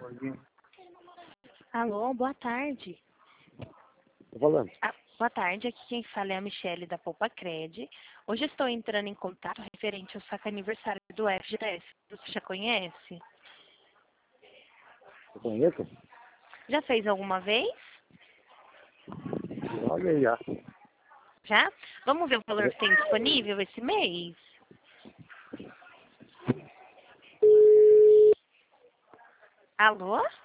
Alô, boa tarde. Tô falando. Boa tarde, aqui quem fala é a Michele da Poupa Cred. Hoje estou entrando em contato referente ao saque aniversário do FGTS. Você já conhece? Você conhece? Já fez alguma vez? Já olhei já. Já? Vamos ver o valor que tem disponível esse mês? Alô?